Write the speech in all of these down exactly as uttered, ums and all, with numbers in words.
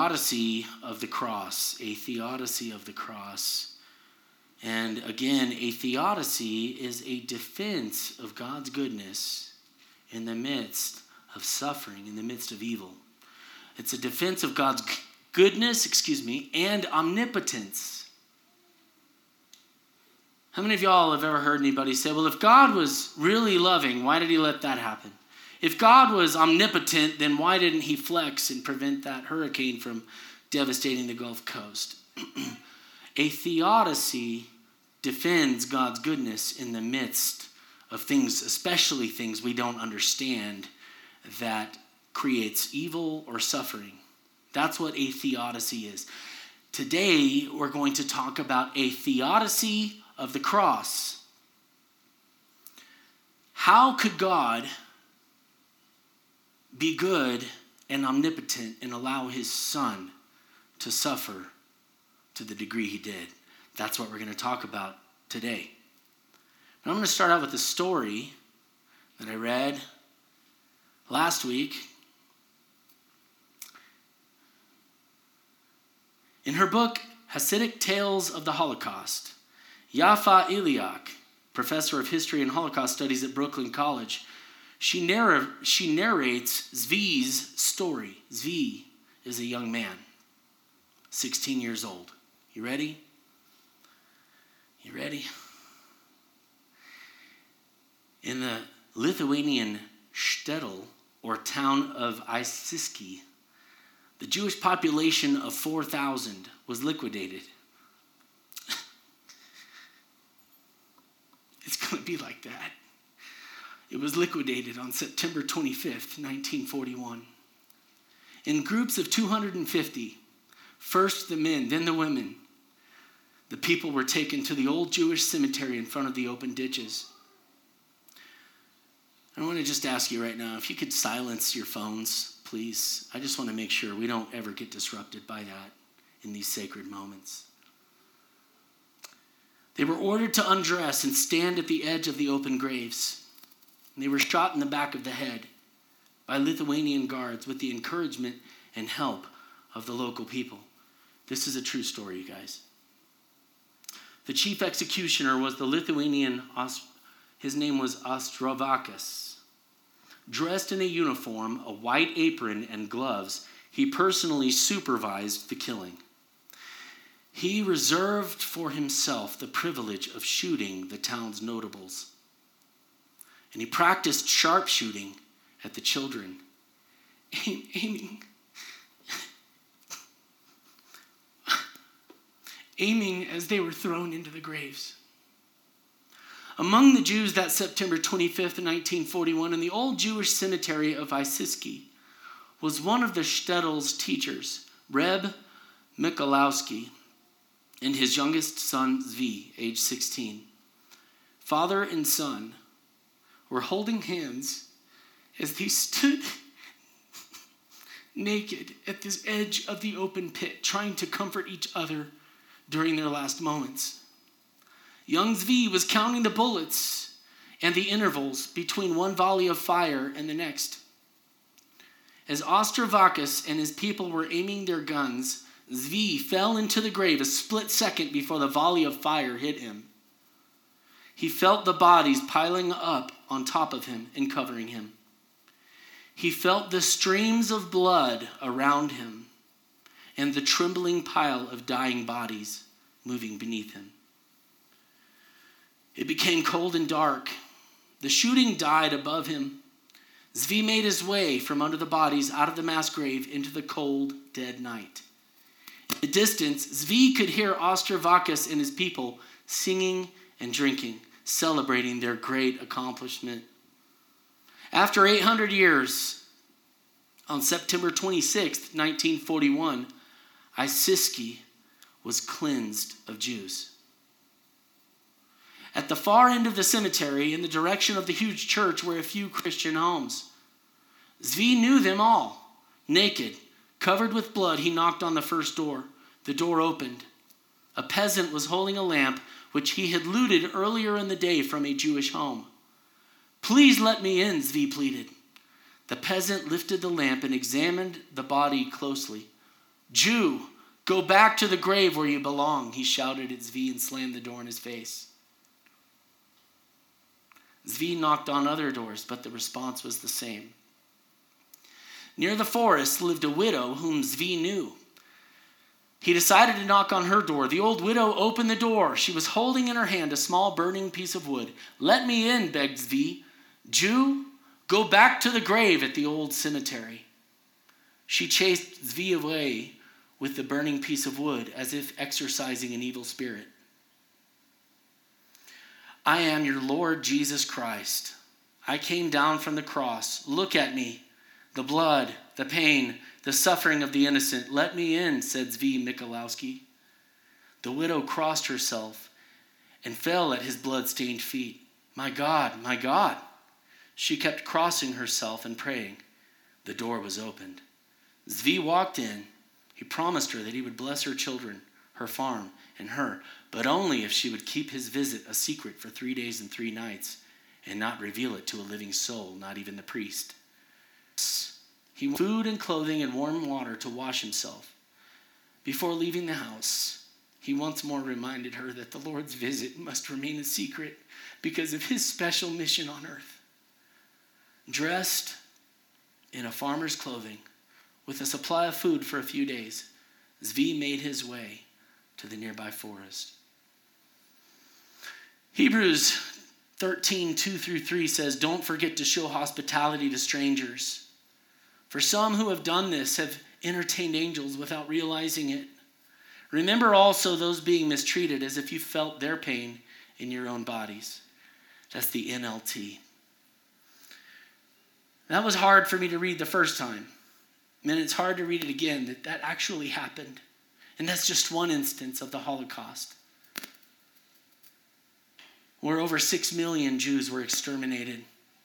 theodicy of the cross, a theodicy of the cross. And again, a theodicy is a defense of God's goodness in the midst of suffering, in the midst of evil. It's a defense of God's goodness, excuse me, and omnipotence. How many of y'all have ever heard anybody say, well, if God was really loving, why did he let that happen? If God was omnipotent, then why didn't he flex and prevent that hurricane from devastating the Gulf Coast? A theodicy defends God's goodness in the midst of things, especially things we don't understand, that creates evil or suffering. That's what a theodicy is. Today, we're going to talk about a theodicy of the cross. How could God be good and omnipotent and allow his son to suffer to the degree he did? That's what we're going to talk about today. And I'm going to start out with a story that I read last week. In her book, Hasidic Tales of the Holocaust, Yafa Iliak, professor of history and Holocaust studies at Brooklyn College, She, narr- she narrates Zvi's story. Zvi is a young man, sixteen years old. You ready? You ready? In the Lithuanian shtetl, or town of Isiski, the Jewish population of four thousand was liquidated. It's going to be like that. It was liquidated on September twenty-fifth, nineteen forty-one. In groups of two hundred fifty, first the men, then the women, the people were taken to the old Jewish cemetery in front of the open ditches. I want to just ask you right now, if you could silence your phones, please. I just want to make sure we don't ever get disrupted by that in these sacred moments. They were ordered to undress and stand at the edge of the open graves. And they were shot in the back of the head by Lithuanian guards with the encouragement and help of the local people. This is a true story, you guys. The chief executioner was the Lithuanian, his name was Ostrovakis. Dressed in a uniform, a white apron, and gloves, he personally supervised the killing. He reserved for himself the privilege of shooting the town's notables. And he practiced sharpshooting at the children, aiming, aiming as they were thrown into the graves. Among the Jews that September twenty-fifth, nineteen forty-one, in the old Jewish cemetery of Isiski, was one of the shtetl's teachers, Reb Mikolowski, and his youngest son, Zvi, age sixteen. Father and son were holding hands as they stood naked at this edge of the open pit, trying to comfort each other during their last moments. Young Zvi was counting the bullets and the intervals between one volley of fire and the next. As Ostrovakis and his people were aiming their guns, Zvi fell into the grave a split second before the volley of fire hit him. He felt the bodies piling up on top of him and covering him. He felt the streams of blood around him and the trembling pile of dying bodies moving beneath him. It became cold and dark. The shooting died above him. Zvi made his way from under the bodies out of the mass grave into the cold, dead night. In the distance, Zvi could hear Ostrovakis and his people singing and drinking, celebrating their great accomplishment. After eight hundred years, on September twenty-sixth, nineteen forty-one, Isiski was cleansed of Jews. At the far end of the cemetery, in the direction of the huge church, were a few Christian homes. Zvi knew them all. Naked, covered with blood, he knocked on the first door. The door opened. A peasant was holding a lamp which he had looted earlier in the day from a Jewish home. "Please let me in," Zvi pleaded. The peasant lifted the lamp and examined the body closely. Jew, go back to the grave where you belong, he shouted at Zvi and slammed the door in his face. Zvi knocked on other doors, but the response was the same. Near the forest lived a widow whom Zvi knew. He decided to knock on her door. The old widow opened the door. She was holding in her hand a small burning piece of wood. Let me in, begged Zvi. Jew, go back to the grave at the old cemetery. She chased Zvi away with the burning piece of wood as if exorcising an evil spirit. I am your Lord Jesus Christ. I came down from the cross. Look at me. The blood, the pain, the suffering of the innocent. Let me in, said Zvi Michalowski. The widow crossed herself and fell at his blood-stained feet. My God, my God. She kept crossing herself and praying. The door was opened. Zvi walked in. He promised her that he would bless her children, her farm, and her, but only if she would keep his visit a secret for three days and three nights and not reveal it to a living soul, not even the priest. He wanted food and clothing and warm water to wash himself. Before leaving the house, he once more reminded her that the Lord's visit must remain a secret because of his special mission on earth. Dressed in a farmer's clothing, with a supply of food for a few days, Zvi made his way to the nearby forest. Hebrews thirteen, two through three says, don't forget to show hospitality to strangers. For some who have done this have entertained angels without realizing it. Remember also those being mistreated as if you felt their pain in your own bodies. That's the N L T. That was hard for me to read the first time. And it's hard to read it again, that that actually happened. And that's just one instance of the Holocaust, where over six million Jews were exterminated.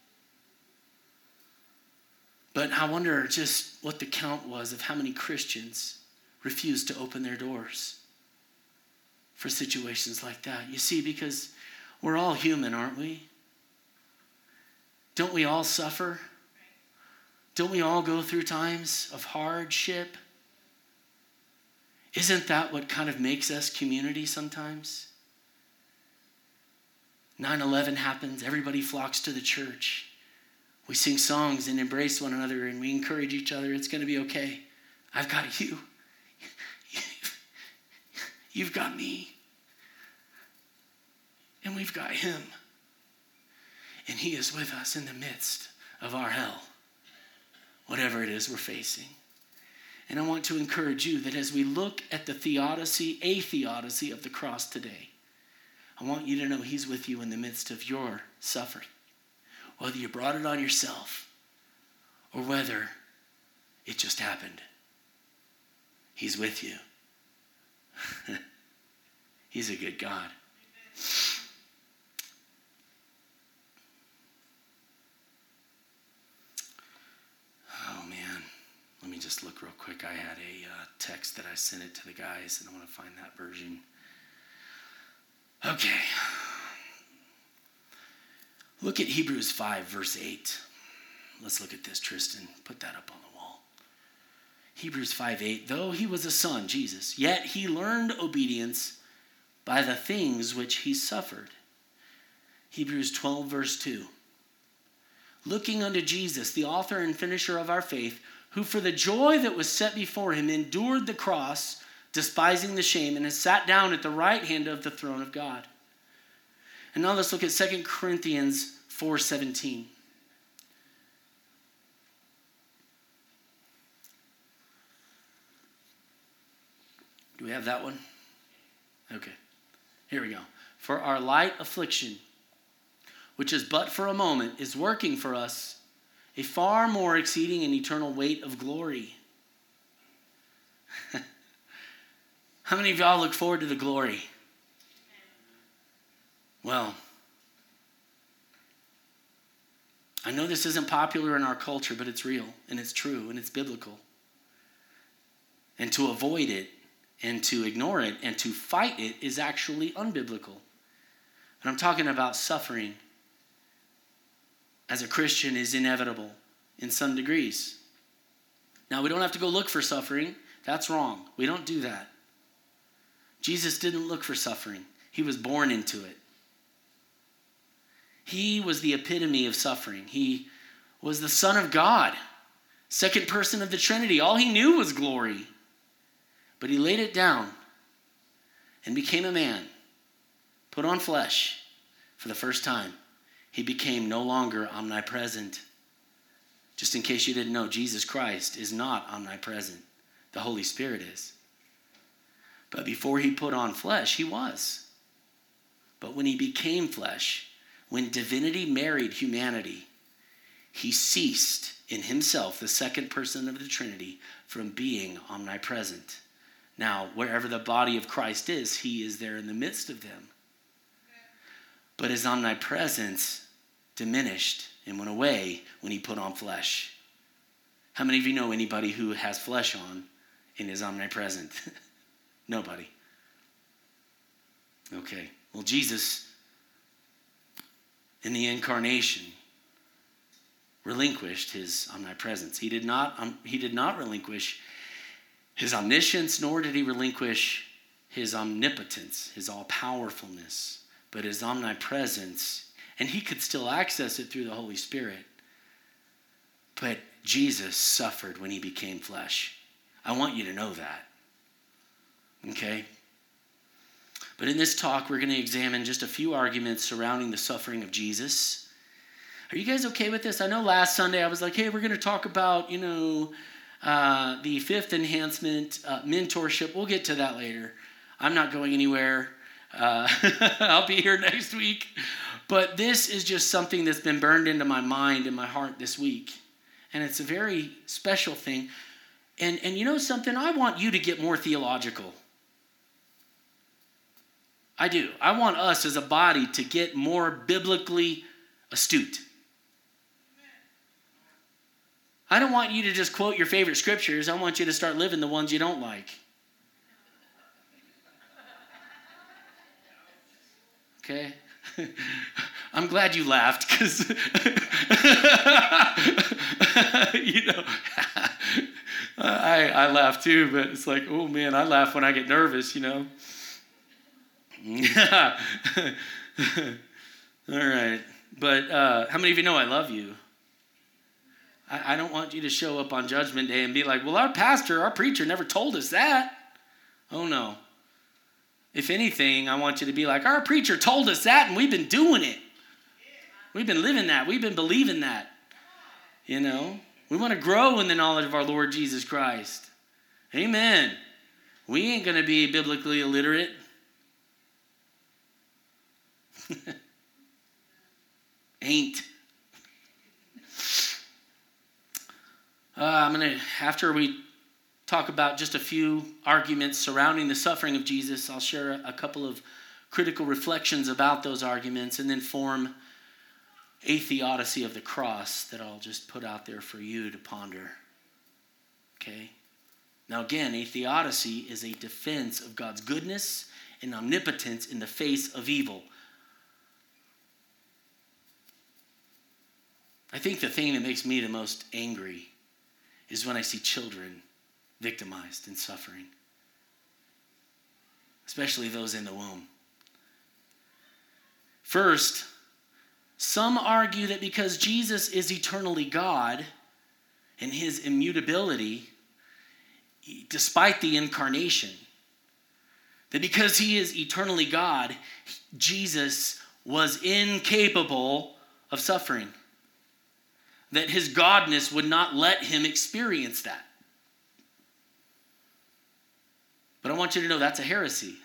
But I wonder just what the count was of how many Christians refused to open their doors for situations like that. You see, because we're all human, aren't we? Don't we all suffer? Don't we all go through times of hardship? Isn't that what kind of makes us community sometimes? nine eleven happens, everybody flocks to the church. We sing songs and embrace one another and we encourage each other. It's going to be okay. I've got you. You've got me. And we've got him. And he is with us in the midst of our hell, whatever it is we're facing. And I want to encourage you that as we look at the theodicy, a theodicy of the cross today, I want you to know he's with you in the midst of your suffering. Whether you brought it on yourself or whether it just happened, he's with you. He's a good God. Oh, man. Let me just look real quick. I had a uh, text that I sent it to the guys, and I want to find that version. Okay. Look at Hebrews five, verse eight. Let's look at this, Tristan. Put that up on the wall. Hebrews five, eight. Though he was a son, Jesus, yet he learned obedience by the things which he suffered. Hebrews twelve, verse two. Looking unto Jesus, the author and finisher of our faith, who for the joy that was set before him endured the cross, despising the shame, and has sat down at the right hand of the throne of God. And now let's look at Second Corinthians four seventeen. Do we have that one? Okay. Here we go. For our light affliction, which is but for a moment, is working for us a far more exceeding and eternal weight of glory. How many of y'all look forward to the glory? Well, I know this isn't popular in our culture, but it's real, and it's true, and it's biblical. And to avoid it, and to ignore it, and to fight it is actually unbiblical. And I'm talking about suffering as a Christian is inevitable in some degrees. Now, we don't have to go look for suffering. That's wrong. We don't do that. Jesus didn't look for suffering. He was born into it. He was the epitome of suffering. He was the Son of God, second person of the Trinity. All he knew was glory. But he laid it down and became a man, put on flesh for the first time. He became no longer omnipresent. Just in case you didn't know, Jesus Christ is not omnipresent. The Holy Spirit is. But before he put on flesh, he was. But when he became flesh, when divinity married humanity, he ceased in himself, the second person of the Trinity, from being omnipresent. Now, wherever the body of Christ is, he is there in the midst of them. But his omnipresence diminished and went away when he put on flesh. How many of you know anybody who has flesh on and is omnipresent? Nobody. Okay. Well, Jesus, in the incarnation, relinquished his omnipresence. He did not, um, he did not relinquish his omniscience, nor did he relinquish his omnipotence, his all-powerfulness, but his omnipresence. And he could still access it through the Holy Spirit. But Jesus suffered when he became flesh. I want you to know that. Okay? But in this talk, we're going to examine just a few arguments surrounding the suffering of Jesus. Are you guys okay with this? I know last Sunday I was like, hey, we're going to talk about, you know, uh, the fifth enhancement, uh, mentorship. We'll get to that later. I'm not going anywhere. Uh, I'll be here next week. But this is just something that's been burned into my mind and my heart this week. And it's a very special thing. And, and you know something? I want you to get more theological. I do. I want us as a body to get more biblically astute. I don't want you to just quote your favorite scriptures. I want you to start living the ones you don't like. Okay? I'm glad you laughed because, you know, I, I laugh too, but it's like, oh man, I laugh when I get nervous, you know. All right. But uh, how many of you know I love you? I, I don't want you to show up on Judgment Day and be like, well, our pastor, our preacher never told us that. Oh, no. If anything, I want you to be like, our preacher told us that and we've been doing it. We've been living that. We've been believing that. You know, we want to grow in the knowledge of our Lord Jesus Christ. Amen. We ain't going to be biblically illiterate. Ain't. Uh, I'm going to, after we talk about just a few arguments surrounding the suffering of Jesus, I'll share a couple of critical reflections about those arguments and then form a theodicy of the cross that I'll just put out there for you to ponder. Okay? Now again, a theodicy is a defense of God's goodness and omnipotence in the face of evil. I think the thing that makes me the most angry is when I see children victimized and suffering, especially those in the womb. First, some argue that because Jesus is eternally God and his immutability, despite the incarnation, that because he is eternally God, Jesus was incapable of suffering. That his godness would not let him experience that. But I want you to know that's a heresy.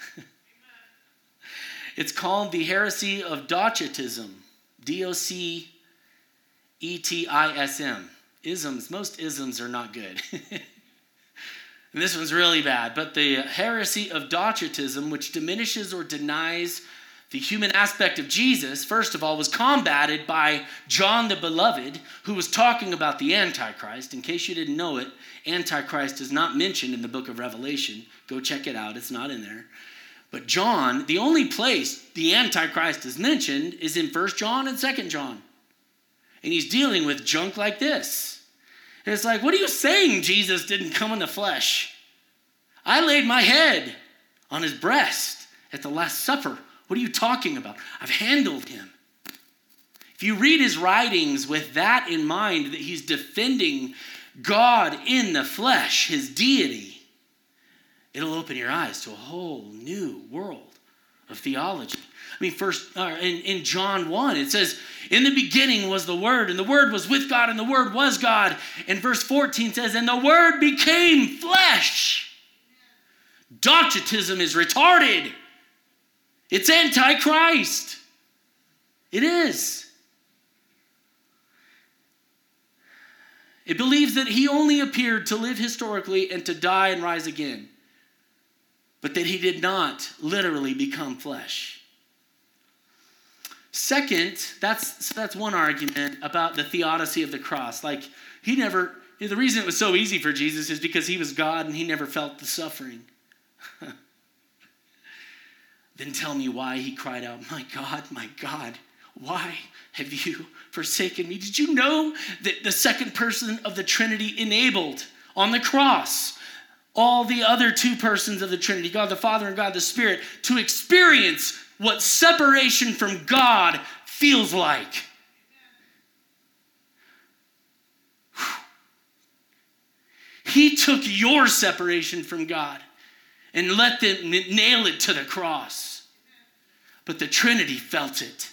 It's called the heresy of Docetism. D O C E T I S M. Isms. Most isms are not good. And this one's really bad. But the heresy of Docetism, which diminishes or denies the human aspect of Jesus, first of all, was combated by John the Beloved, who was talking about the Antichrist. In case you didn't know it, Antichrist is not mentioned in the book of Revelation. Go check it out. It's not in there. But John, the only place the Antichrist is mentioned is in First John and Second John. And he's dealing with junk like this. And it's like, what are you saying Jesus didn't come in the flesh? I laid my head on his breast at the Last Supper. What are you talking about? I've handled him. If you read his writings with that in mind, that he's defending God in the flesh, his deity, it'll open your eyes to a whole new world of theology. I mean, first uh, in, in John one, it says, in the beginning was the Word, and the Word was with God, and the Word was God. And verse fourteen says, and the Word became flesh. Docetism is retarded. It's antichrist. It is. It believes that he only appeared to live historically and to die and rise again, but that he did not literally become flesh. Second, that's so that's one argument about the theodicy of the cross. Like, he never, the reason it was so easy for Jesus is because he was God and he never felt the suffering. Then tell me why he cried out, my God, my God, why have you forsaken me? Did you know that the second person of the Trinity enabled on the cross all the other two persons of the Trinity, God the Father and God the Spirit, to experience what separation from God feels like? He took your separation from God and let them nail it to the cross. But the Trinity felt it.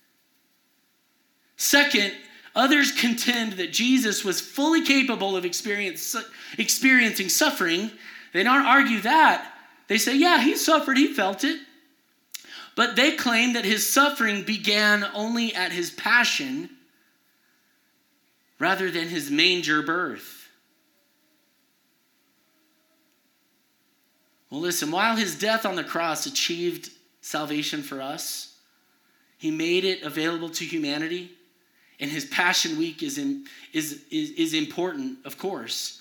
Second, others contend that Jesus was fully capable of experience, experiencing suffering. They don't argue that. They say, yeah, he suffered, he felt it. But they claim that his suffering began only at his passion rather than his manger birth. Well, listen, while his death on the cross achieved salvation for us, he made it available to humanity, and his Passion Week is, in, is, is, is important, of course.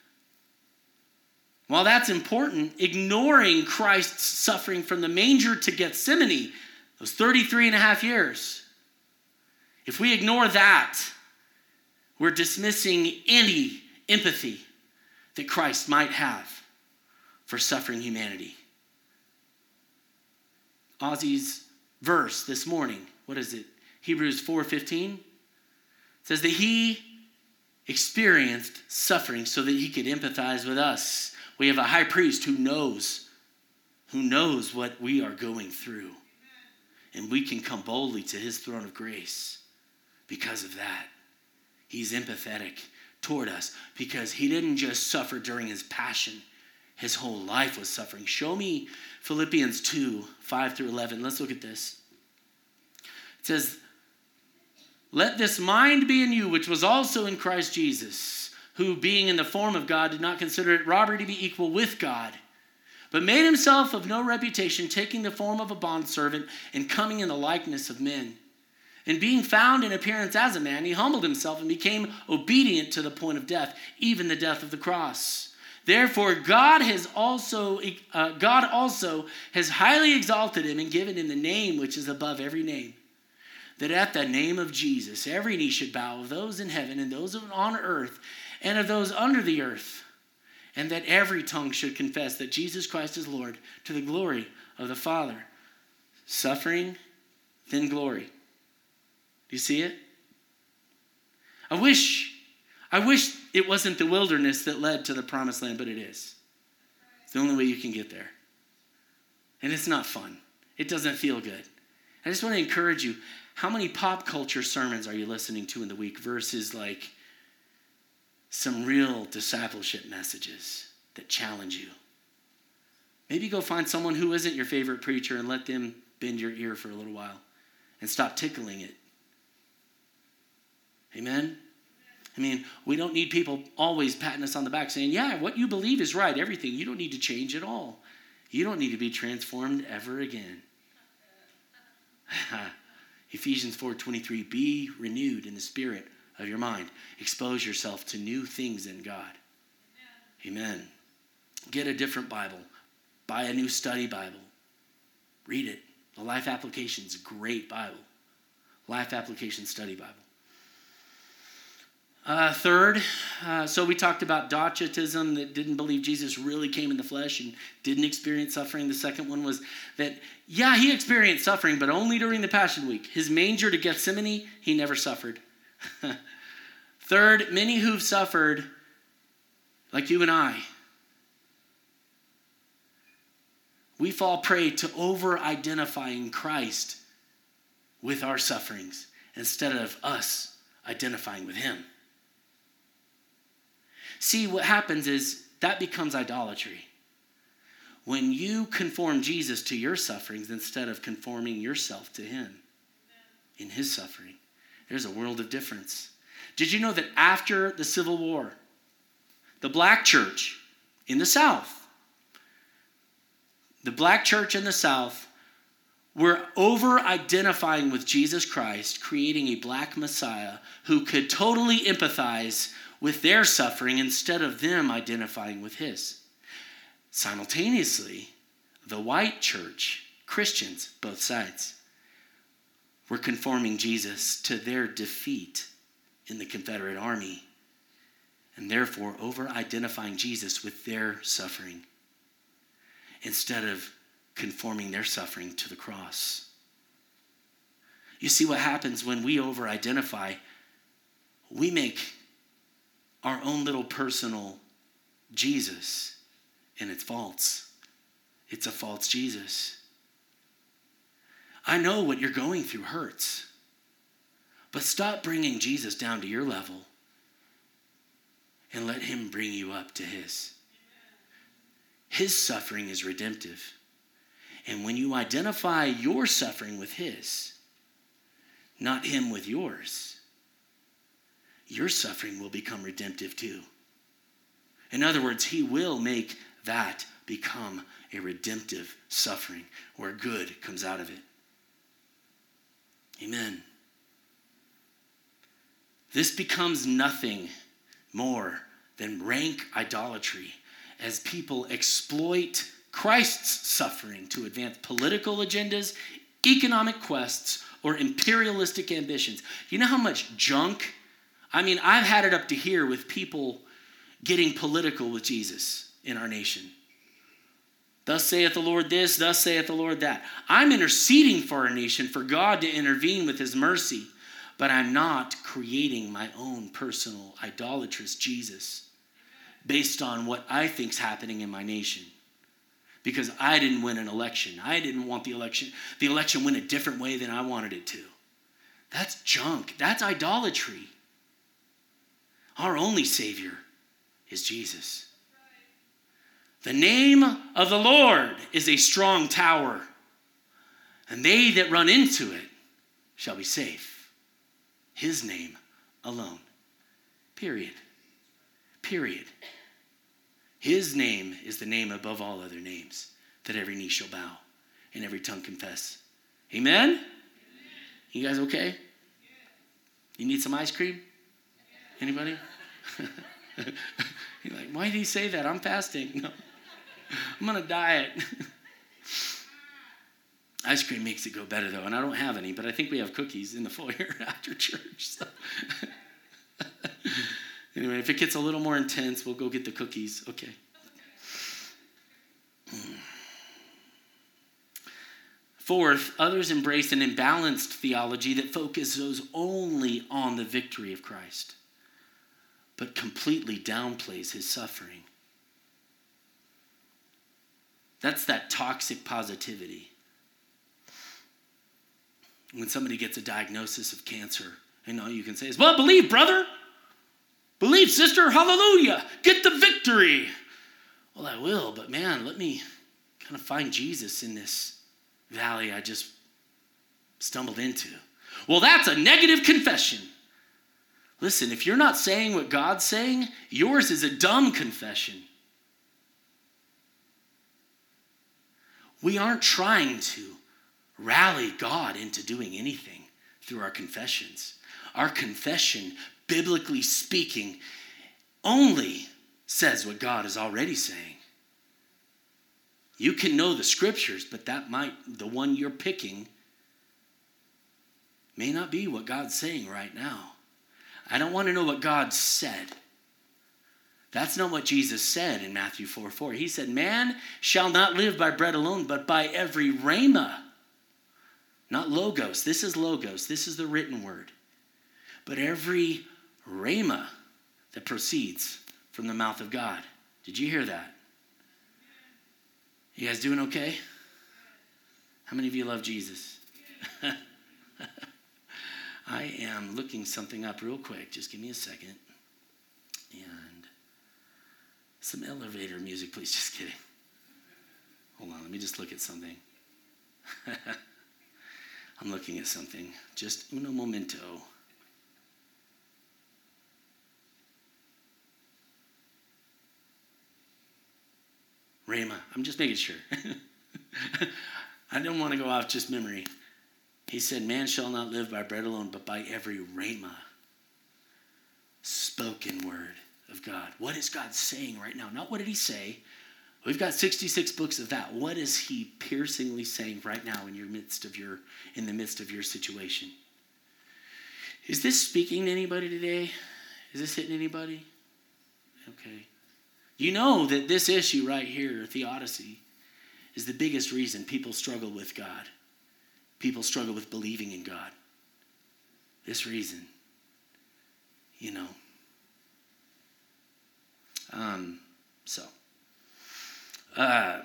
While that's important, ignoring Christ's suffering from the manger to Gethsemane, those thirty-three and a half years, if we ignore that, we're dismissing any empathy that Christ might have for suffering humanity. Ozzy's verse this morning, what is it? Hebrews four fifteen says that he experienced suffering so that he could empathize with us. We have a high priest who knows, who knows what we are going through. And we can come boldly to his throne of grace because of that. He's empathetic toward us because he didn't just suffer during his passion. His whole life was suffering. Show me Philippians two, five through eleven. Let's look at this. It says, let this mind be in you, which was also in Christ Jesus, who being in the form of God did not consider it robbery to be equal with God, but made himself of no reputation, taking the form of a bondservant and coming in the likeness of men. And being found in appearance as a man, he humbled himself and became obedient to the point of death, even the death of the cross. Therefore, God has also uh, God also has highly exalted him and given him the name which is above every name, that at the name of Jesus every knee should bow, of those in heaven and those on earth and of those under the earth, and that every tongue should confess that Jesus Christ is Lord, to the glory of the Father. Suffering, then glory. Do you see it? I wish I wish it wasn't the wilderness that led to the promised land, but it is. It's the only way you can get there. And it's not fun. It doesn't feel good. I just want to encourage you, how many pop culture sermons are you listening to in the week versus like some real discipleship messages that challenge you? Maybe go find someone who isn't your favorite preacher and let them bend your ear for a little while and stop tickling it. Amen? I mean, we don't need people always patting us on the back saying, yeah, what you believe is right, everything. You don't need to change at all. You don't need to be transformed ever again. Ephesians four twenty-three, be renewed in the spirit of your mind. Expose yourself to new things in God. Amen. Amen. Get a different Bible. Buy a new study Bible. Read it. The Life Application's a great Bible. Life Application Study Bible. Uh, third, uh, so we talked about Docetism, that didn't believe Jesus really came in the flesh and didn't experience suffering. The second one was that, yeah, he experienced suffering, but only during the Passion Week. His manger to Gethsemane, he never suffered. Third, many who've suffered, like you and I, we fall prey to over-identifying Christ with our sufferings instead of us identifying with him. See, what happens is that becomes idolatry. When you conform Jesus to your sufferings instead of conforming yourself to him in his suffering, there's a world of difference. Did you know that after the Civil War, the black church in the South, the black church in the South were over-identifying with Jesus Christ, creating a black Messiah who could totally empathize with their suffering instead of them identifying with his. Simultaneously, the white church, Christians, both sides, were conforming Jesus to their defeat in the Confederate Army, and therefore over-identifying Jesus with their suffering instead of conforming their suffering to the cross. You see what happens when we over-identify? We make our own little personal Jesus, and it's false. It's a false Jesus. I know what you're going through hurts, but stop bringing Jesus down to your level and let him bring you up to his. His suffering is redemptive. And when you identify your suffering with his, not him with yours, your suffering will become redemptive too. In other words, he will make that become a redemptive suffering where good comes out of it. Amen. This becomes nothing more than rank idolatry as people exploit Christ's suffering to advance political agendas, economic quests, or imperialistic ambitions. You know how much junk? I mean, I've had it up to here with people getting political with Jesus in our nation. Thus saith the Lord this, thus saith the Lord that. I'm interceding for our nation, for God to intervene with his mercy, but I'm not creating my own personal idolatrous Jesus based on what I think's happening in my nation. Because I didn't win an election. I didn't want the election. The election went a different way than I wanted it to. That's junk. That's idolatry. Our only Savior is Jesus. The name of the Lord is a strong tower, and they that run into it shall be safe. His name alone. Period. Period. His name is the name above all other names, that every knee shall bow and every tongue confess. Amen? Amen. You guys okay? You need some ice cream? Anybody? You're like, why did he say that? I'm fasting. No. I'm on a diet. Ice cream makes it go better, though, and I don't have any, but I think we have cookies in the foyer after church. So. Anyway, if it gets a little more intense, we'll go get the cookies. Okay. Fourth, others embrace an imbalanced theology that focuses only on the victory of Christ, but completely downplays his suffering. That's that toxic positivity. When somebody gets a diagnosis of cancer, and all you can say is, well, believe, brother. Believe, sister, hallelujah. Get the victory. Well, I will, but man, let me kind of find Jesus in this valley I just stumbled into. Well, that's a negative confession. Listen, if you're not saying what God's saying, yours is a dumb confession. We aren't trying to rally God into doing anything through our confessions. Our confession, biblically speaking, only says what God is already saying. You can know the scriptures, but that might, the one you're picking, may not be what God's saying right now. I don't want to know what God said. That's not what Jesus said in Matthew four four. He said, man shall not live by bread alone, but by every rhema. Not logos. This is logos. This is the written word. But every rhema that proceeds from the mouth of God. Did you hear that? You guys doing okay? How many of you love Jesus? I am looking something up real quick. Just give me a second. And some elevator music, please. Just kidding. Hold on. Let me just look at something. I'm looking at something. Just uno momento. Rhema. I'm just making sure. I don't want to go off just memory. He said, man shall not live by bread alone, but by every rhema, spoken word of God. What is God saying right now? Not what did he say. We've got sixty-six books of that. What is he piercingly saying right now in your midst of your, in the midst of your situation? Is this speaking to anybody today? Is this hitting anybody? Okay. You know that this issue right here, theodicy, is the biggest reason people struggle with God. People struggle with believing in God. This reason, you know. Um, so, uh,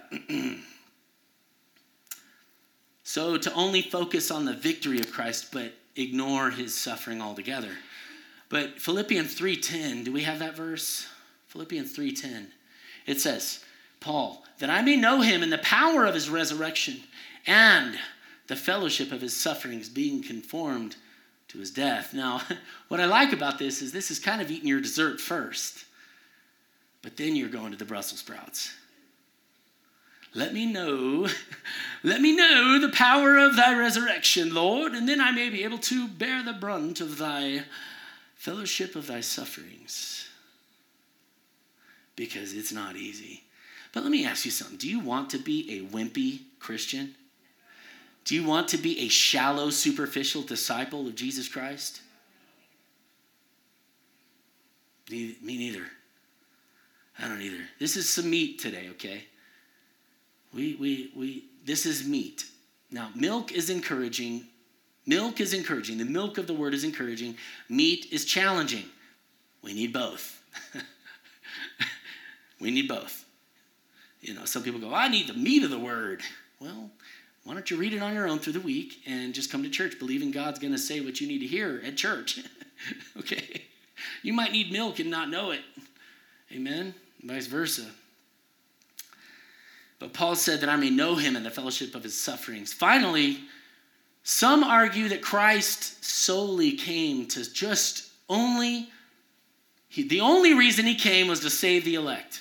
so to only focus on the victory of Christ, but ignore his suffering altogether. But Philippians three ten, do we have that verse? Philippians three ten. It says, Paul, that I may know him in the power of his resurrection and the fellowship of his sufferings, being conformed to his death. Now, what I like about this is this is kind of eating your dessert first, but then you're going to the Brussels sprouts. Let me know, let me know the power of thy resurrection, Lord, and then I may be able to bear the brunt of thy fellowship of thy sufferings. Because it's not easy. But let me ask you something. Do you want to be a wimpy Christian? Do you want to be a shallow, superficial disciple of Jesus Christ? Me, me neither. I don't either. This is some meat today, okay? We, we, we, this is meat. Now, milk is encouraging. Milk is encouraging. The milk of the word is encouraging. Meat is challenging. We need both. We need both. You know, some people go, I need the meat of the word. Well, why don't you read it on your own through the week and just come to church, believing God's going to say what you need to hear at church. Okay? You might need milk and not know it. Amen? Vice versa. But Paul said that I may know him in the fellowship of his sufferings. Finally, some argue that Christ solely came to just only, he, the only reason he came was to save the elect.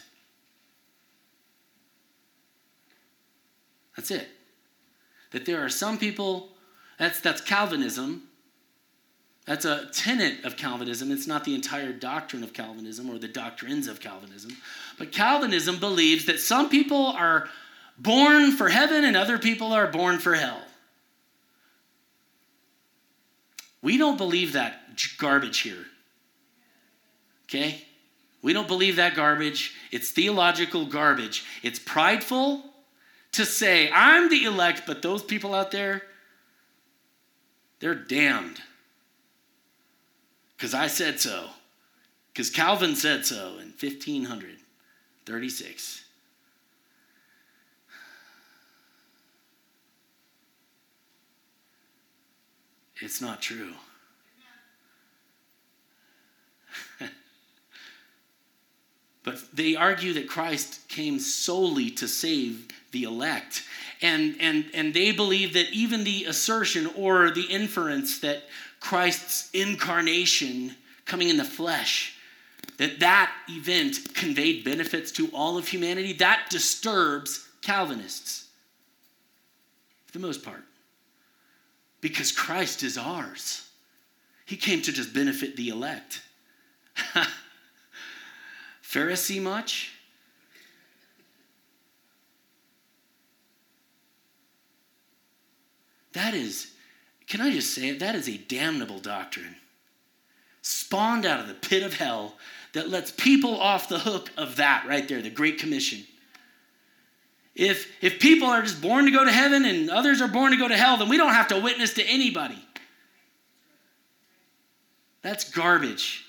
That's it. That there are some people, that's that's Calvinism. That's a tenet of Calvinism. It's not the entire doctrine of Calvinism or the doctrines of Calvinism. But Calvinism believes that some people are born for heaven and other people are born for hell. We don't believe that garbage here. Okay? We don't believe that garbage. It's theological garbage. It's prideful to say, I'm the elect, but those people out there, they're damned. Because I said so. Because Calvin said so in fifteen thirty-six. It's not true. But they argue that Christ came solely to save the elect. And, and, and they believe that even the assertion or the inference that Christ's incarnation, coming in the flesh, that that event conveyed benefits to all of humanity, that disturbs Calvinists for the most part. Because Christ is ours. He came to just benefit the elect. Pharisee much? That is, can I just say it? That is a damnable doctrine. spawned out of the pit of hell that lets people off the hook of that right there, the Great Commission. If, if people are just born to go to heaven and others are born to go to hell, then we don't have to witness to anybody. That's garbage.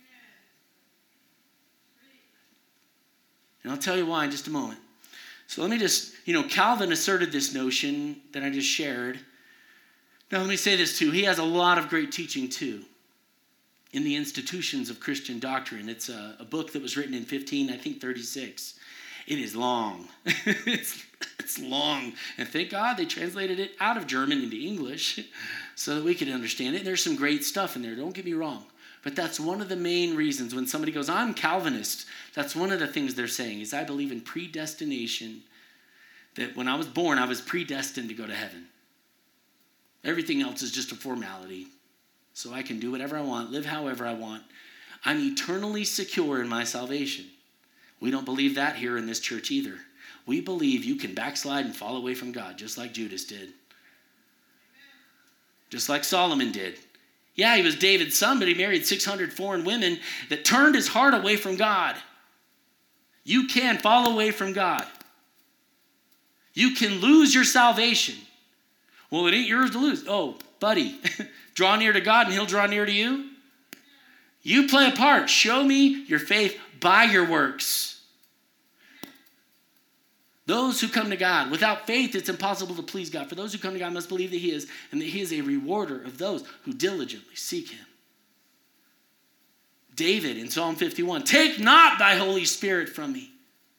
And I'll tell you why in just a moment. So let me just, you know, Calvin asserted this notion that I just shared. Now let me say this too. He has a lot of great teaching too in the Institutions of Christian Doctrine. It's a, a book that was written in fifteen, I think thirty-six. It is long. it's, it's long. And thank God they translated it out of German into English so that we could understand it. And there's some great stuff in there, don't get me wrong. But that's one of the main reasons when somebody goes, I'm Calvinist, that's one of the things they're saying is I believe in predestination, that when I was born, I was predestined to go to heaven. Everything else is just a formality. So I can do whatever I want, live however I want. I'm eternally secure in my salvation. We don't believe that here in this church either. We believe you can backslide and fall away from God, just like Judas did. Just like Solomon did. Yeah, he was David's son, but he married six hundred foreign women that turned his heart away from God. You can fall away from God. You can lose your salvation. Well, it ain't yours to lose. Oh, buddy, draw near to God and he'll draw near to you. You play a part. Show me your faith by your works. Those who come to God, without faith, it's impossible to please God. For those who come to God must believe that he is, and that he is a rewarder of those who diligently seek him. David in Psalm fifty-one, take not thy Holy Spirit from me.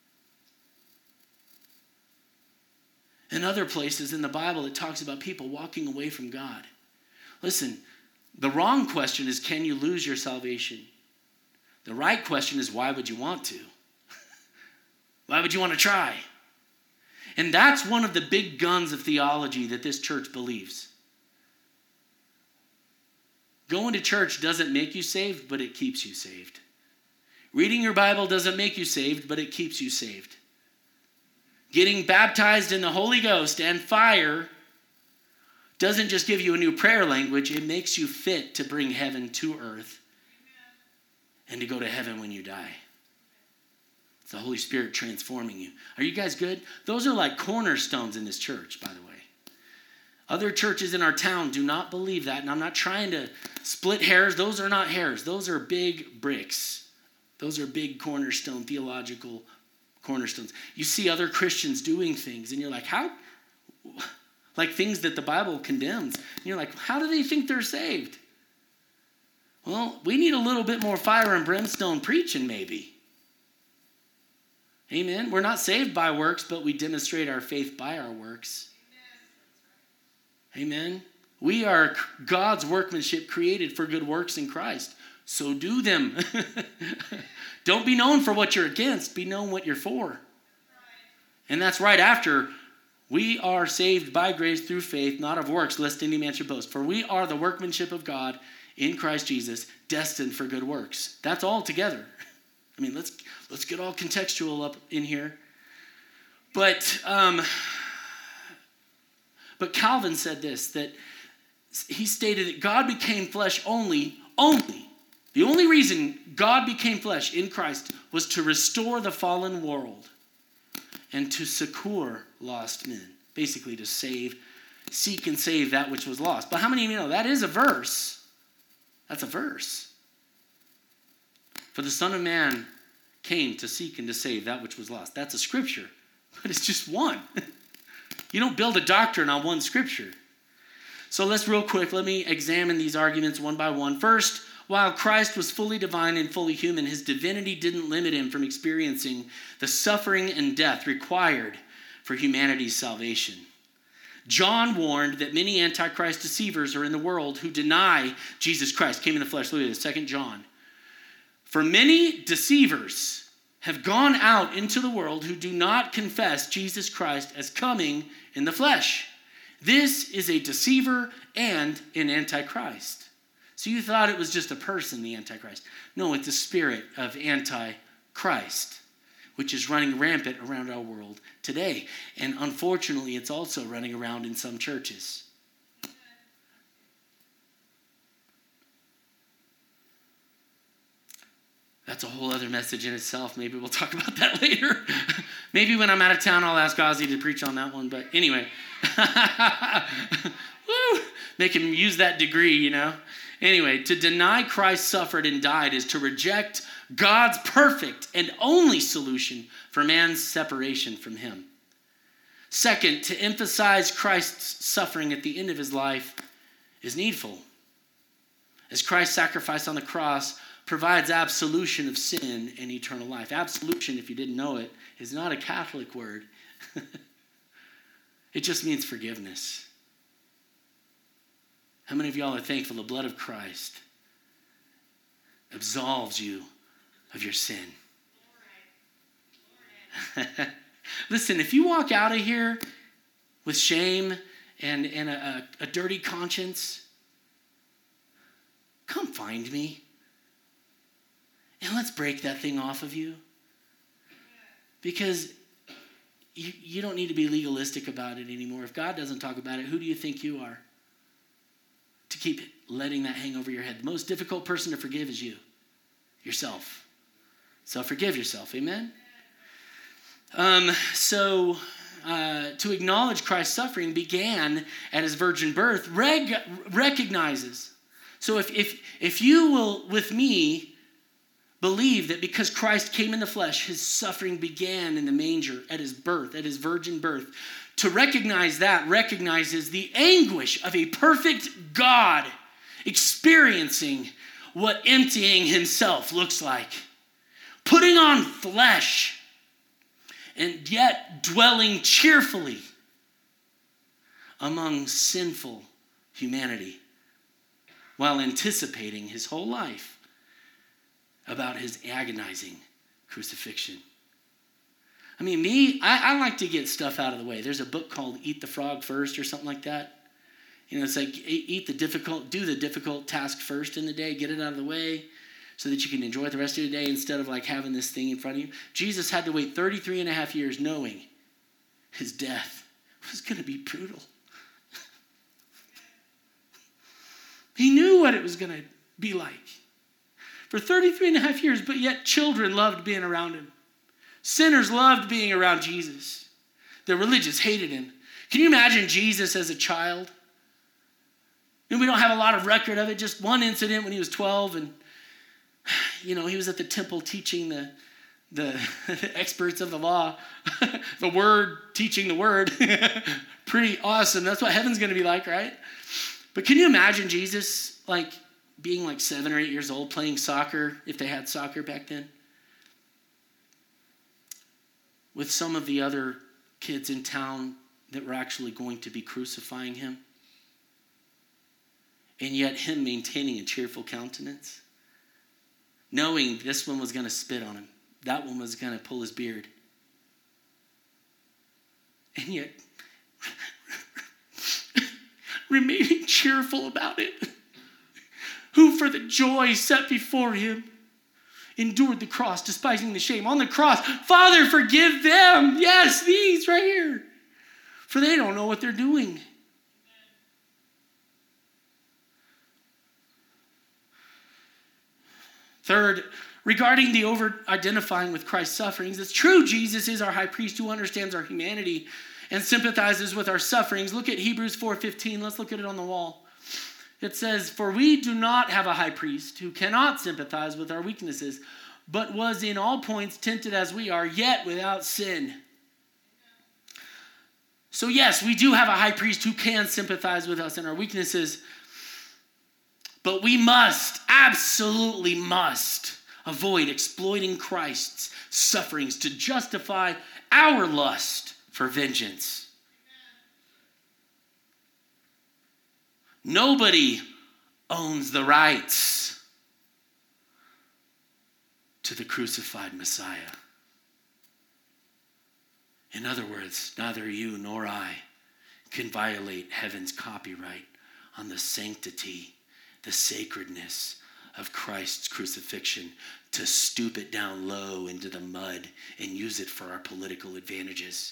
And other places in the Bible it talks about people walking away from God. Listen, the wrong question is, can you lose your salvation? The right question is, why would you want to? Why would you want to try? And that's one of the big guns of theology that this church believes. Going to church doesn't make you saved, but it keeps you saved. Reading your Bible doesn't make you saved, but it keeps you saved. Getting baptized in the Holy Ghost and fire doesn't just give you a new prayer language, it makes you fit to bring heaven to earth and to go to heaven when you die. It's the Holy Spirit transforming you. Are you guys good? Those are like cornerstones in this church, by the way. Other churches in our town do not believe that, and I'm not trying to split hairs. Those are not hairs. Those are big bricks. Those are big cornerstone, theological cornerstones. You see other Christians doing things, and you're like, how? Like things that the Bible condemns. And you're like, how do they think they're saved? Well, we need a little bit more fire and brimstone preaching, maybe. Amen. We're not saved by works, but we demonstrate our faith by our works. Amen. We are God's workmanship created for good works in Christ. So do them. Don't be known for what you're against. Be known what you're for. And that's right after, we are saved by grace through faith, not of works, lest any man should boast. For we are the workmanship of God in Christ Jesus, destined for good works. That's all together. I mean, let's let's get all contextual up in here. But um, but Calvin said this, that he stated that God became flesh only, only. The only reason God became flesh in Christ was to restore the fallen world and to succor lost men. Basically to save, seek and save that which was lost. But how many of you know that is a verse? That's a verse. For the Son of Man came to seek and to save that which was lost. That's a scripture, but it's just one. You don't build a doctrine on one scripture. So let's real quick, let me examine these arguments one by one. First, while Christ was fully divine and fully human, his divinity didn't limit him from experiencing the suffering and death required for humanity's salvation. John warned that many antichrist deceivers are in the world who deny Jesus Christ, came in the flesh. Look at this, Second John. For many deceivers have gone out into the world who do not confess Jesus Christ as coming in the flesh. This is a deceiver and an antichrist. So you thought it was just a person, the antichrist. No, it's a spirit of antichrist, which is running rampant around our world today. And unfortunately, it's also running around in some churches. That's a whole other message in itself. Maybe we'll talk about that later. Maybe when I'm out of town, I'll ask Ozzy to preach on that one. But anyway, woo, make him use that degree, you know. Anyway, to deny Christ suffered and died is to reject God's perfect and only solution for man's separation from him. Second, to emphasize Christ's suffering at the end of his life is needful, as Christ's sacrifice on the cross provides absolution of sin and eternal life. Absolution, if you didn't know it, is not a Catholic word. It just means forgiveness. How many of y'all are thankful the blood of Christ absolves you of your sin? Listen, if you walk out of here with shame and, and a, a, a dirty conscience, come find me. And let's break that thing off of you. Because you, you don't need to be legalistic about it anymore. If God doesn't talk about it, who do you think you are to keep letting that hang over your head? The most difficult person to forgive is you, yourself. So forgive yourself, amen? Um, so uh, to acknowledge Christ's suffering began at his virgin birth, reg- recognizes. So if, if, if you will, with me, believe that because Christ came in the flesh, his suffering began in the manger at his birth, at his virgin birth. To recognize that recognizes the anguish of a perfect God experiencing what emptying himself looks like. Putting on flesh and yet dwelling cheerfully among sinful humanity while anticipating his whole life about his agonizing crucifixion. I mean, me, I, I like to get stuff out of the way. There's a book called Eat the Frog First or something like that. You know, it's like eat the difficult, do the difficult task first in the day, get it out of the way so that you can enjoy the rest of your day instead of like having this thing in front of you. Jesus had to wait thirty-three and a half years knowing his death was going to be brutal. He knew what it was going to be like. For thirty-three and a half years, but yet children loved being around him. Sinners loved being around Jesus. The religious hated him. Can you imagine Jesus as a child? And we don't have a lot of record of it, just one incident when he was twelve, and you know, he was at the temple teaching the, the experts of the law, the word, teaching the word. Pretty awesome. That's what heaven's going to be like, right? But can you imagine Jesus like being like seven or eight years old playing soccer, if they had soccer back then, with some of the other kids in town that were actually going to be crucifying him? And yet him maintaining a cheerful countenance, knowing this one was going to spit on him, that one was going to pull his beard. And yet remaining cheerful about it. Who for the joy set before him endured the cross, despising the shame. On the cross, Father, forgive them. Yes, these right here. For they don't know what they're doing. Third, regarding the over-identifying with Christ's sufferings, it's true Jesus is our high priest who understands our humanity and sympathizes with our sufferings. Look at Hebrews four fifteen. Let's look at it on the wall. It says, "For we do not have a high priest who cannot sympathize with our weaknesses, but was in all points tempted as we are, yet without sin." So yes, we do have a high priest who can sympathize with us in our weaknesses, but we must, absolutely must, avoid exploiting Christ's sufferings to justify our lust for vengeance. Nobody owns the rights to the crucified Messiah. In other words, neither you nor I can violate heaven's copyright on the sanctity, the sacredness of Christ's crucifixion to stoop it down low into the mud and use it for our political advantages.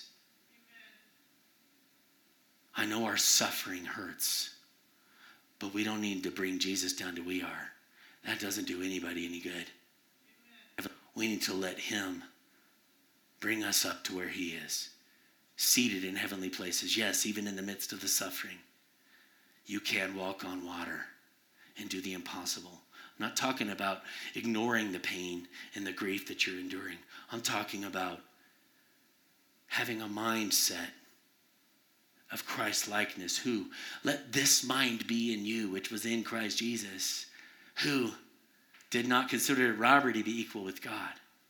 Amen. I know our suffering hurts, but we don't need to bring Jesus down to we are. That doesn't do anybody any good. Amen. we need to let him bring us up to where he is, seated in heavenly places. Yes, even in the midst of the suffering, you can walk on water and do the impossible. I'm not talking about ignoring the pain and the grief that you're enduring. I'm talking about having a mindset of Christ-likeness. Who? Let this mind be in you, which was in Christ Jesus, who did not consider it robbery to be equal with God,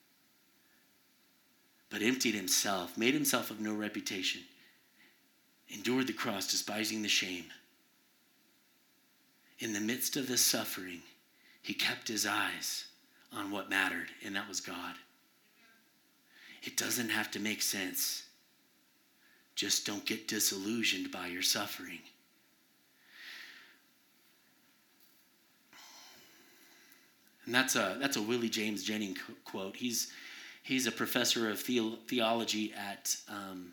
but emptied himself, made himself of no reputation, endured the cross, despising the shame. In the midst of this suffering, he kept his eyes on what mattered, and that was God. It doesn't have to make sense. Just don't get disillusioned by your suffering. And that's a that's a Willie James Jennings quote. He's he's a professor of theo- theology at um,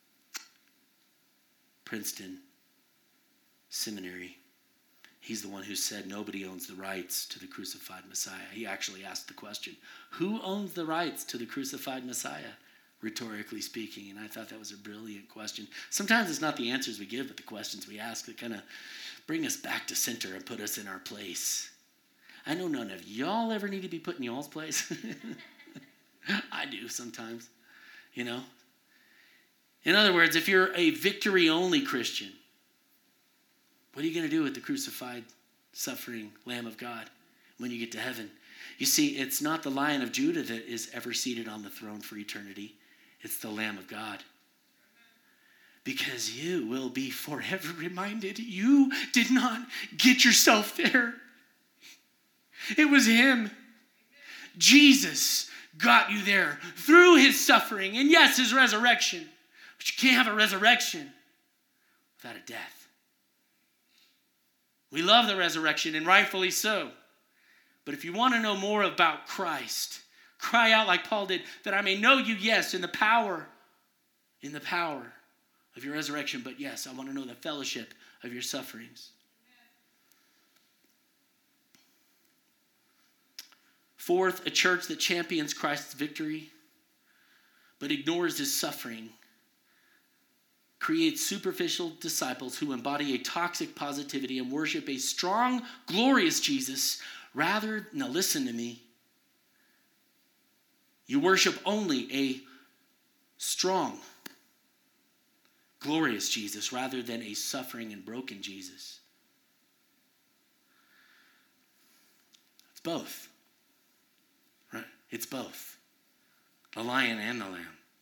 Princeton Seminary. He's the one who said nobody owns the rights to the crucified Messiah. He actually asked the question, who owns the rights to the crucified Messiah, rhetorically speaking? And I thought that was a brilliant question. Sometimes it's not the answers we give, but the questions we ask that kind of bring us back to center and put us in our place. I know none of y'all ever need to be put in y'all's place. I do sometimes, you know. In other words, if you're a victory-only Christian, what are you going to do with the crucified, suffering Lamb of God when you get to heaven? You see, it's not the Lion of Judah that is ever seated on the throne for eternity. It's the Lamb of God. Because you will be forever reminded you did not get yourself there. It was him. Jesus got you there through his suffering and, yes, his resurrection. But you can't have a resurrection without a death. We love the resurrection, and rightfully so. But if you want to know more about Christ, cry out like Paul did, that I may know you, yes, in the power, in the power of your resurrection. But yes, I want to know the fellowship of your sufferings. Fourth, a church that champions Christ's victory but ignores his suffering creates superficial disciples who embody a toxic positivity and worship a strong, glorious Jesus rather, now listen to me, you worship only a strong, glorious Jesus rather than a suffering and broken Jesus. It's both. Right? It's both. The lion and the lamb.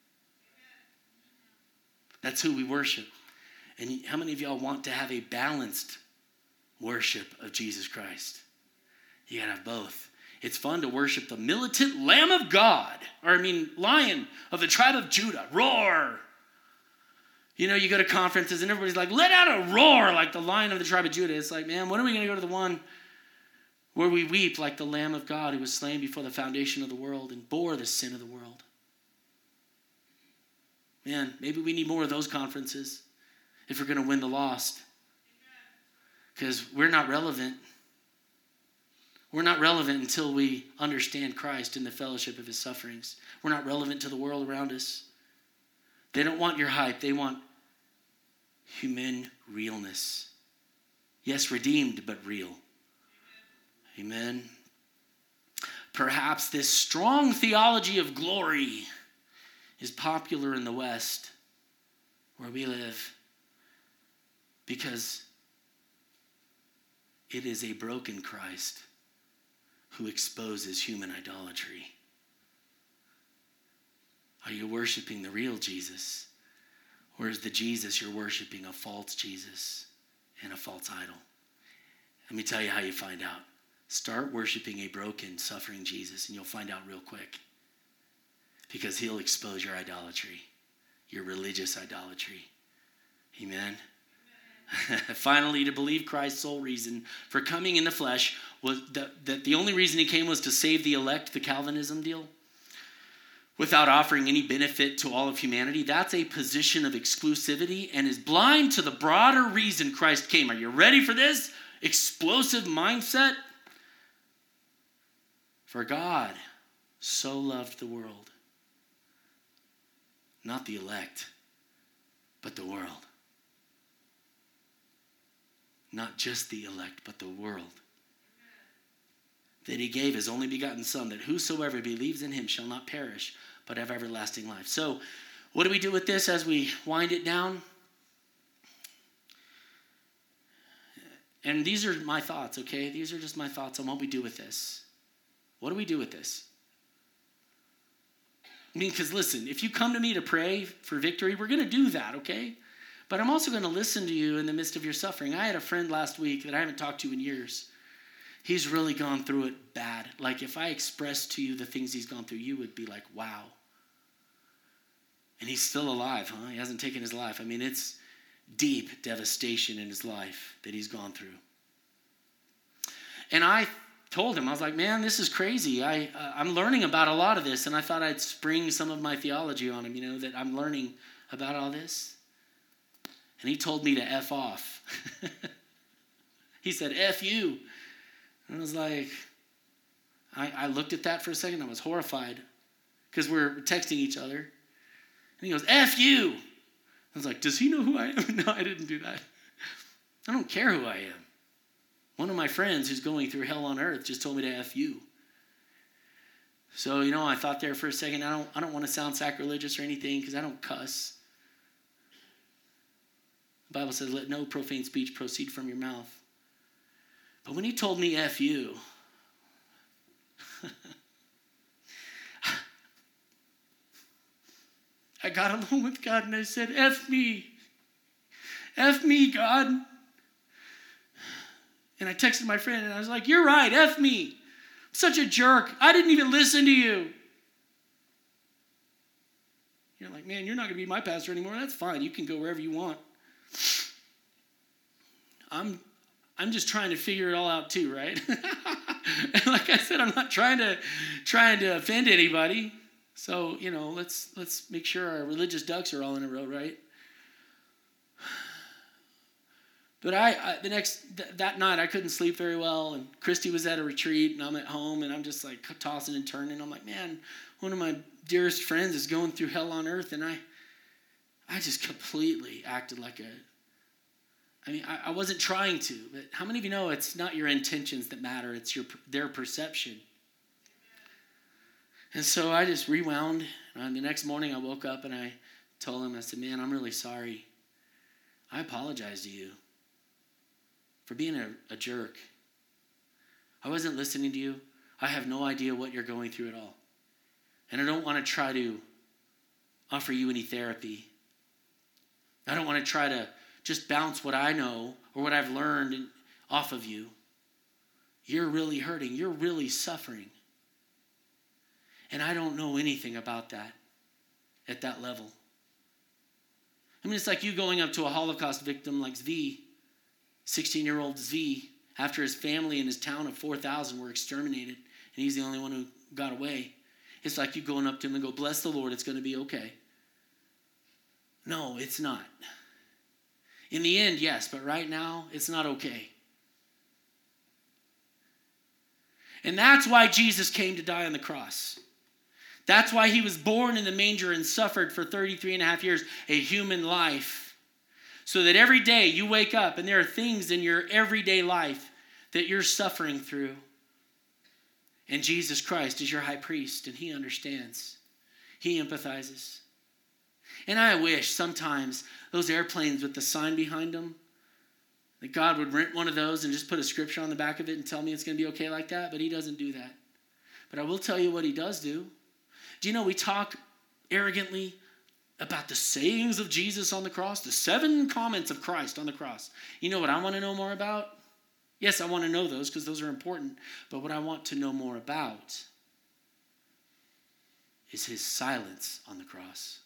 That's who we worship. And how many of y'all want to have a balanced worship of Jesus Christ? You gotta have both. It's fun to worship the militant Lamb of God, or I mean, Lion of the tribe of Judah. Roar! You know, you go to conferences and everybody's like, let out a roar like the Lion of the tribe of Judah. It's like, man, when are we gonna go to the one where we weep like the Lamb of God who was slain before the foundation of the world and bore the sin of the world? Man, maybe we need more of those conferences if we're going to win the lost. Because we're not relevant. We're not relevant until we understand Christ and the fellowship of his sufferings. We're not relevant to the world around us. They don't want your hype. They want human realness. Yes, redeemed, but real. Amen. Perhaps this strong theology of glory is popular in the West where we live because it is a broken Christ who exposes human idolatry. Are you worshiping the real Jesus, or is the Jesus you're worshiping a false Jesus and a false idol? Let me tell you how you find out. Start worshiping a broken, suffering Jesus and you'll find out real quick. Because he'll expose your idolatry, your religious idolatry. Amen? Amen. Finally, to believe Christ's sole reason for coming in the flesh was that, that the only reason he came was to save the elect, the Calvinism deal, without offering any benefit to all of humanity. That's a position of exclusivity and is blind to the broader reason Christ came. Are you ready for this? Explosive mindset. For God so loved the world, not the elect, but the world. Not just the elect, but the world. That he gave his only begotten Son, that whosoever believes in him shall not perish, but have everlasting life. So, what do we do with this as we wind it down? And these are my thoughts, okay? These are just my thoughts on what we do with this. What do we do with this? I mean, because listen, if you come to me to pray for victory, we're going to do that, okay? But I'm also going to listen to you in the midst of your suffering. I had a friend last week that I haven't talked to in years. He's really gone through it bad. Like if I expressed to you the things he's gone through, you would be like, wow. And he's still alive, huh? He hasn't taken his life. I mean, it's deep devastation in his life that he's gone through. And I told him, I was like, man, this is crazy. I, uh, I'm learning about a lot of this, and I thought I'd spring some of my theology on him, you know, that I'm learning about all this. And he told me to F off. He said, F you. And I was like, I, I looked at that for a second. I was horrified because we're texting each other. And he goes, F you. I was like, does he know who I am? No, I didn't do that. I don't care who I am. One of my friends who's going through hell on earth just told me to F you. So, you know, I thought there for a second, I don't, I don't want to sound sacrilegious or anything because I don't cuss. The Bible says, let no profane speech proceed from your mouth. But when he told me F you, I got alone with God and I said, F me. F me, God. And I texted my friend and I was like, you're right, F me. I'm such a jerk. I didn't even listen to you. You're like, man, you're not going to be my pastor anymore. That's fine. You can go wherever you want. I'm I'm just trying to figure it all out too, right? And like I said, I'm not trying to trying to offend anybody. So, you know, let's let's make sure our religious ducks are all in a row, right? But I, I the next th- that night I couldn't sleep very well, and Christy was at a retreat, and I'm at home, and I'm just like tossing and turning. I'm like, man, one of my dearest friends is going through hell on earth, and I I just completely acted like a I mean, I, I wasn't trying to, but how many of you know it's not your intentions that matter, it's your their perception? And so I just rewound, and the next morning I woke up and I told him, I said, man, I'm really sorry. I apologize to you for being a, a jerk. I wasn't listening to you. I have no idea what you're going through at all. And I don't want to try to offer you any therapy. I don't want to try to just bounce what I know or what I've learned off of you. You're really hurting. You're really suffering. And I don't know anything about that at that level. I mean, it's like you going up to a Holocaust victim like Zvi, sixteen-year-old Zvi, after his family and his town of four thousand were exterminated, and he's the only one who got away. It's like you going up to him and go, bless the Lord, it's going to be okay. No, it's not. In the end, yes, but right now, it's not okay. And that's why Jesus came to die on the cross. That's why he was born in the manger and suffered for thirty-three and a half years, a human life. So that every day you wake up and there are things in your everyday life that you're suffering through. And Jesus Christ is your high priest, and he understands. He empathizes. And I wish sometimes those airplanes with the sign behind them, that God would rent one of those and just put a scripture on the back of it and tell me it's going to be okay like that, but he doesn't do that. But I will tell you what he does do. Do you know we talk arrogantly about the sayings of Jesus on the cross, the seven comments of Christ on the cross? You know what I want to know more about? Yes, I want to know those because those are important, but what I want to know more about is his silence on the cross.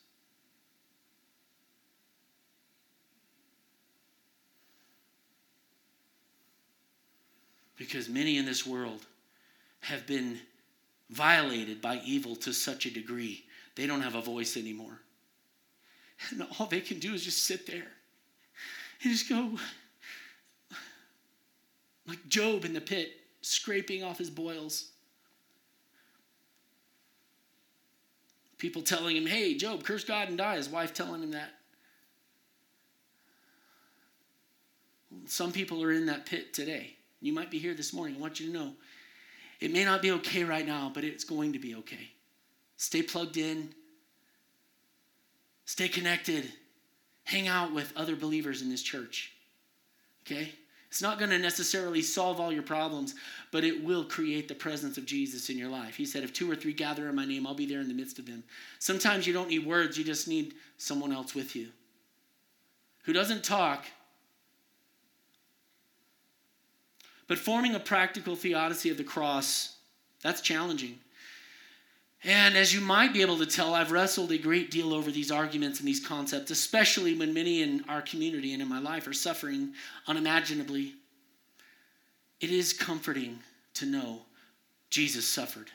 Because many in this world have been violated by evil to such a degree, they don't have a voice anymore. And all they can do is just sit there and just go like Job in the pit, scraping off his boils. People telling him, hey, Job, curse God and die. His wife telling him that. Some people are in that pit today. You might be here this morning. I want you to know it may not be okay right now, but it's going to be okay. Stay plugged in. Stay connected. Hang out with other believers in this church. Okay? It's not going to necessarily solve all your problems, but it will create the presence of Jesus in your life. He said, if two or three gather in my name, I'll be there in the midst of them. Sometimes you don't need words. You just need someone else with you who doesn't talk, but forming a practical theodicy of the cross, that's challenging. And as you might be able to tell, I've wrestled a great deal over these arguments and these concepts, especially when many in our community and in my life are suffering unimaginably. It is comforting to know Jesus suffered.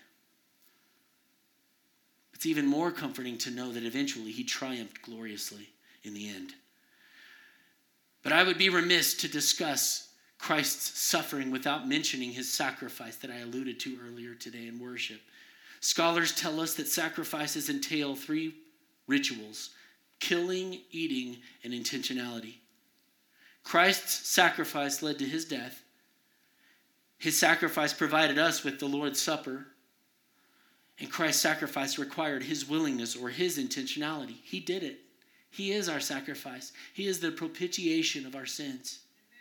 It's even more comforting to know that eventually he triumphed gloriously in the end. But I would be remiss to discuss Christ's suffering without mentioning his sacrifice that I alluded to earlier today in worship. Scholars tell us that sacrifices entail three rituals: killing, eating, and intentionality. Christ's sacrifice led to his death. His sacrifice provided us with the Lord's Supper. And Christ's sacrifice required his willingness or his intentionality. He did it. He is our sacrifice. He is the propitiation of our sins.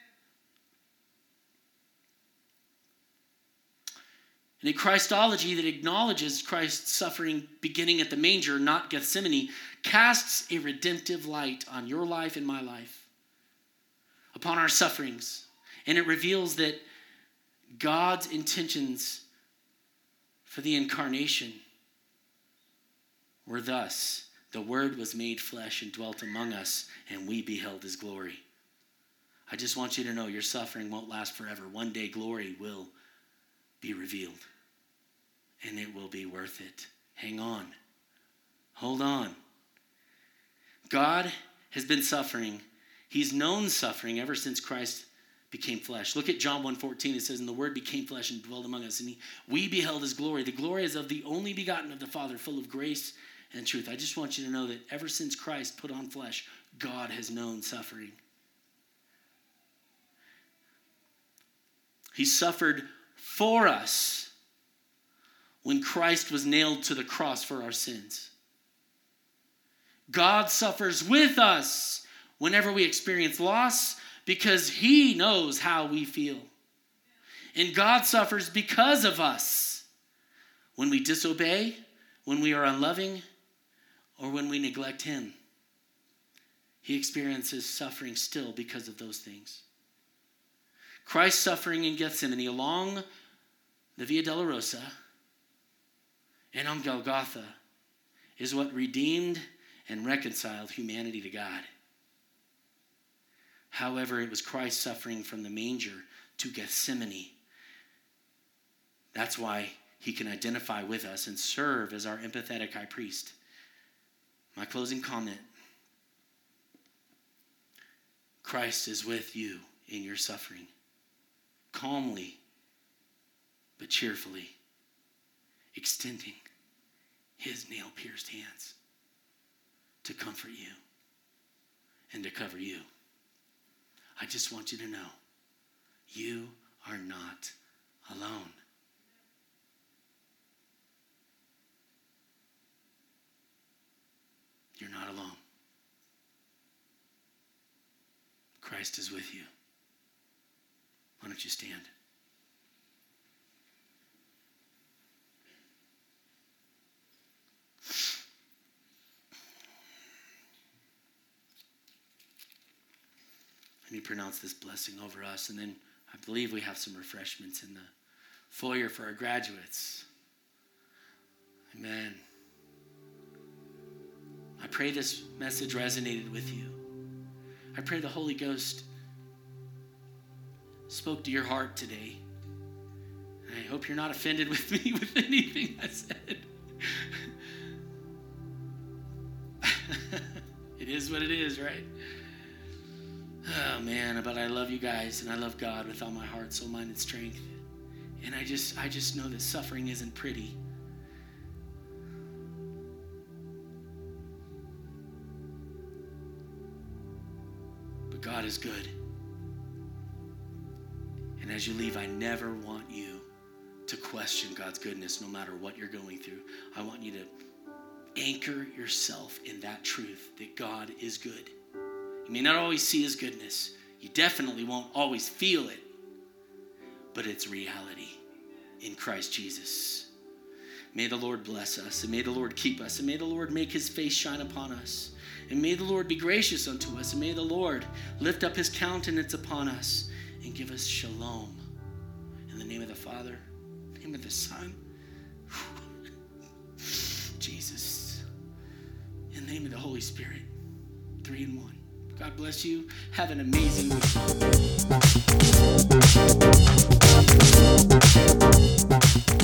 And a Christology that acknowledges Christ's suffering beginning at the manger, not Gethsemane, casts a redemptive light on your life and my life, upon our sufferings. And it reveals that God's intentions for the incarnation were thus: the Word was made flesh and dwelt among us, and we beheld his glory. I just want you to know your suffering won't last forever. One day glory will be revealed. And it will be worth it. Hang on. Hold on. God has been suffering. He's known suffering ever since Christ became flesh. Look at John one fourteen. It says, and the Word became flesh and dwelled among us. And he, we beheld his glory. The glory is of the only begotten of the Father, full of grace and truth. I just want you to know that ever since Christ put on flesh, God has known suffering. He suffered for us when Christ was nailed to the cross for our sins. God suffers with us whenever we experience loss because he knows how we feel. And God suffers because of us when we disobey, when we are unloving, or when we neglect him. He experiences suffering still because of those things. Christ's suffering in Gethsemane along the Via Dolorosa and on Golgotha is what redeemed and reconciled humanity to God. However, it was Christ suffering from the manger to Gethsemane. That's why he can identify with us and serve as our empathetic high priest. My closing comment: Christ is with you in your suffering, calmly but cheerfully, extending his nail-pierced hands to comfort you and to cover you. I just want you to know, you are not alone. You're not alone. Christ is with you. Why don't you stand? Let me pronounce this blessing over us, and then I believe we have some refreshments in the foyer for our graduates. Amen. I pray this message resonated with you. I pray the Holy Ghost spoke to your heart today. I hope you're not offended with me with anything I said. It is what it is, right? Oh, man, but I love you guys, and I love God with all my heart, soul, mind, and strength. And I just, I just know that suffering isn't pretty. God is good. And as you leave, I never want you to question God's goodness no matter what you're going through. I want you to anchor yourself in that truth that God is good. You may not always see his goodness. You definitely won't always feel it. But it's reality in Christ Jesus. May the Lord bless us, and may the Lord keep us, and may the Lord make his face shine upon us, and may the Lord be gracious unto us, and may the Lord lift up his countenance upon us and give us shalom. In the name of the Father, in the name of the Son, Jesus, in the name of the Holy Spirit, three in one. God bless you. Have an amazing week.